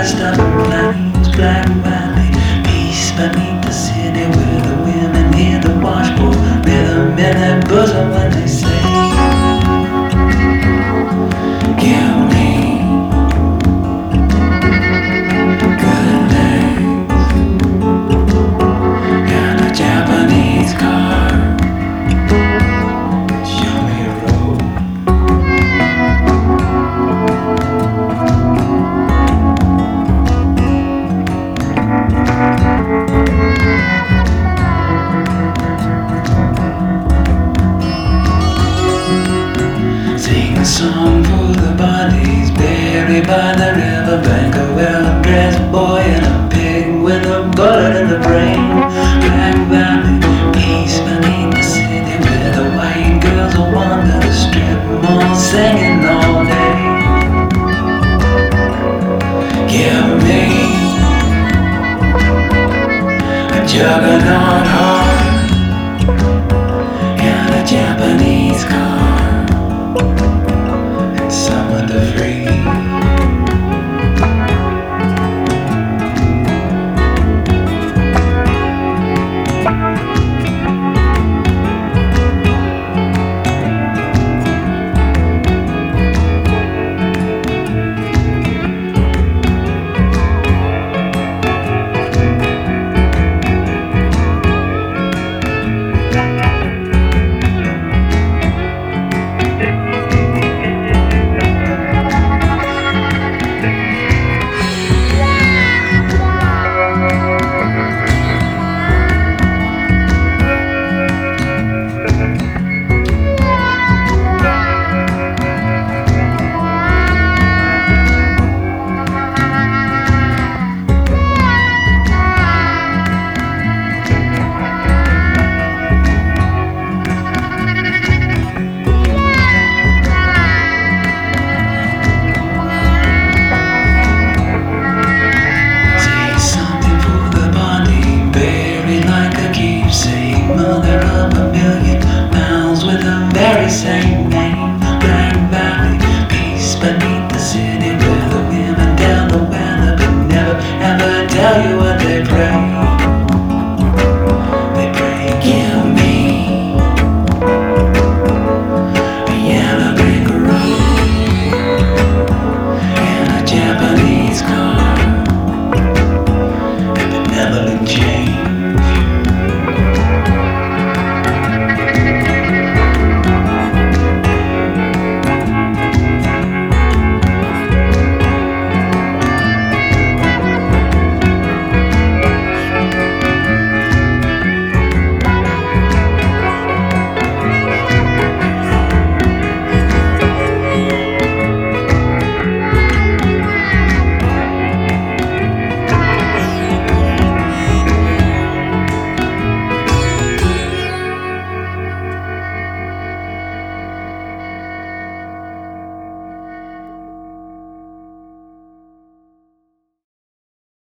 dressed up in flames, Black Valley, peace beneath the city, where the women hear the washboard rhythm in their bosom when they say, give me good legs and a Japanese car. Show me a road. Sing a song for the bodies buried by the riverbank. A well-dressed boy and a pig with a bullet in the brain. Black Valley, peace beneath the city, where the white girls will wander the strip mall singing all day. Give me a juggernaut heart.